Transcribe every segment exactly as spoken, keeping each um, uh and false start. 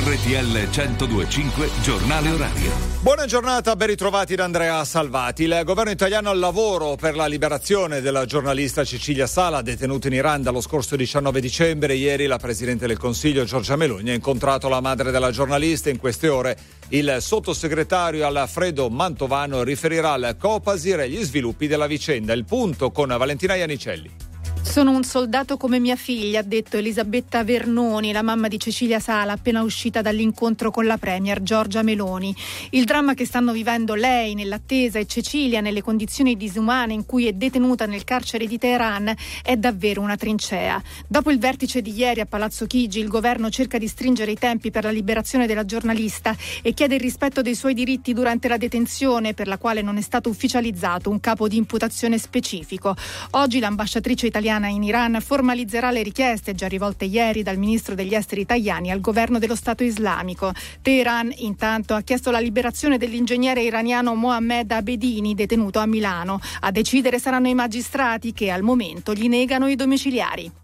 R T L centodue e cinque Giornale Orario. Buona giornata, ben ritrovati da Andrea Salvati. Il governo italiano al lavoro per la liberazione della giornalista Cecilia Sala, detenuta in Iran dallo scorso diciannove dicembre. Ieri la Presidente del Consiglio Giorgia Meloni ha incontrato la madre della giornalista. In queste ore il sottosegretario Alfredo Mantovano riferirà al Copasir gli sviluppi della vicenda. Il punto con Valentina Iannicelli. Sono un soldato come mia figlia, ha detto Elisabetta Vernoni, la mamma di Cecilia Sala, appena uscita dall'incontro con la premier Giorgia Meloni. Il dramma che stanno vivendo lei nell'attesa e Cecilia nelle condizioni disumane in cui è detenuta nel carcere di Teheran è davvero una trincea. Dopo il vertice di ieri a Palazzo Chigi, il governo cerca di stringere i tempi per la liberazione della giornalista e chiede il rispetto dei suoi diritti durante la detenzione, per la quale non è stato ufficializzato un capo di imputazione specifico. Oggi l'ambasciatrice italiana in Iran formalizzerà le richieste già rivolte ieri dal ministro degli esteri Tajani al governo dello Stato islamico. Teheran intanto ha chiesto la liberazione dell'ingegnere iraniano Mohammed Abedini, detenuto a Milano. A decidere saranno i magistrati che al momento gli negano i domiciliari.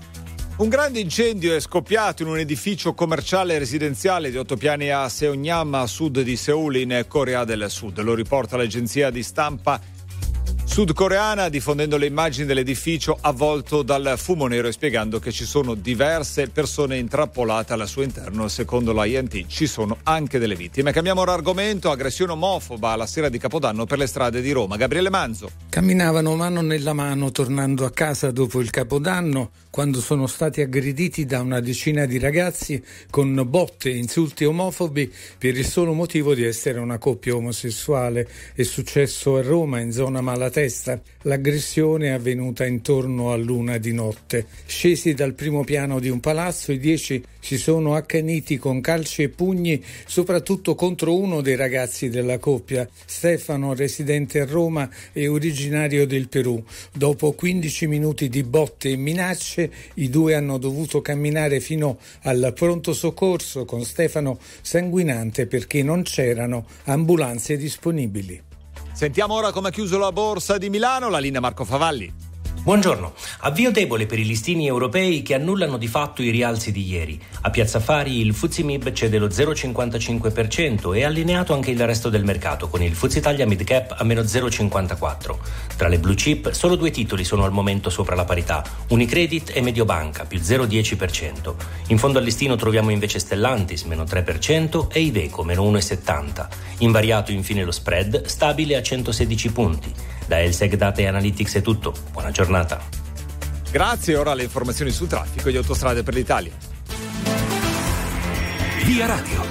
Un grande incendio è scoppiato in un edificio commerciale e residenziale di otto piani a Seongnam, a sud di Seul, in Corea del Sud. Lo riporta l'agenzia di stampa sudcoreana, diffondendo le immagini dell'edificio avvolto dal fumo nero e spiegando che ci sono diverse persone intrappolate al suo interno. Secondo la I N T ci sono anche delle vittime. Cambiamo ora argomento. Aggressione omofoba la sera di Capodanno per le strade di Roma. Gabriele Manzo. Camminavano mano nella mano tornando a casa dopo il Capodanno, quando sono stati aggrediti da una decina di ragazzi con botte e insulti omofobi per il solo motivo di essere una coppia omosessuale. È successo a Roma, in zona Malatesta. L'aggressione è avvenuta intorno a l'una di notte. Scesi dal primo piano di un palazzo, i dieci si sono accaniti con calci e pugni, soprattutto contro uno dei ragazzi della coppia, Stefano, residente a Roma e originario del Perù. Dopo quindici minuti di botte e minacce, i due hanno dovuto camminare fino al pronto soccorso, con Stefano sanguinante perché non c'erano ambulanze disponibili. Sentiamo ora come ha chiuso la borsa di Milano, la linea Marco Favalli. Buongiorno. Avvio debole per i listini europei che annullano di fatto i rialzi di ieri. A Piazza Affari il F T S E M I B cede lo zero virgola cinquantacinque per cento e allineato anche il resto del mercato, con il F T S E Italia Mid Cap a meno zero virgola cinquantaquattro. Tra le blue chip solo due titoli sono al momento sopra la parità, Unicredit e Mediobanca più zero virgola dieci per cento. In fondo al listino troviamo invece Stellantis meno tre per cento e Iveco meno uno virgola settanta. Invariato infine lo spread, stabile a centosedici punti. Da Elseg Data e Analytics è tutto. Buona giornata. Grazie, ora le informazioni sul traffico di Autostrade per l'Italia. Via Radio.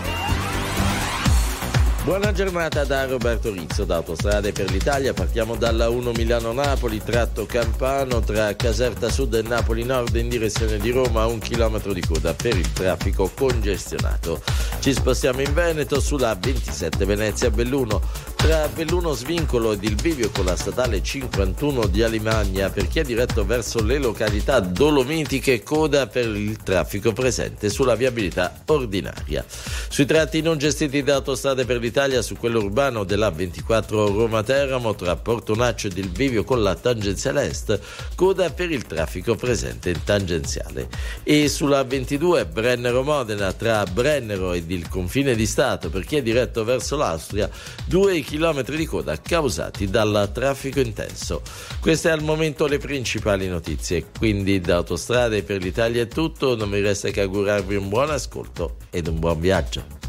Buona giornata da Roberto Rizzo da Autostrade per l'Italia. Partiamo dalla uno Milano-Napoli, tratto Campano tra Caserta Sud e Napoli Nord in direzione di Roma, un chilometro di coda per il traffico congestionato. Ci spostiamo in Veneto sulla ventisette Venezia-Belluno, tra Belluno Svincolo ed il bivio con la statale cinquantuno di Alimagna per chi è diretto verso le località dolomitiche, coda per il traffico presente sulla viabilità ordinaria. Sui tratti non gestiti da Autostrade per l'Italia, su quello urbano della ventiquattro Roma-Teramo tra Portonaccio ed il bivio con la tangenziale est, coda per il traffico presente in tangenziale. E sulla ventidue Brennero-Modena tra Brennero ed il confine di Stato per chi è diretto verso l'Austria, due chilometri di coda causati dal traffico intenso. Queste al momento le principali notizie, quindi da Autostrade per l'Italia è tutto, non mi resta che augurarvi un buon ascolto ed un buon viaggio.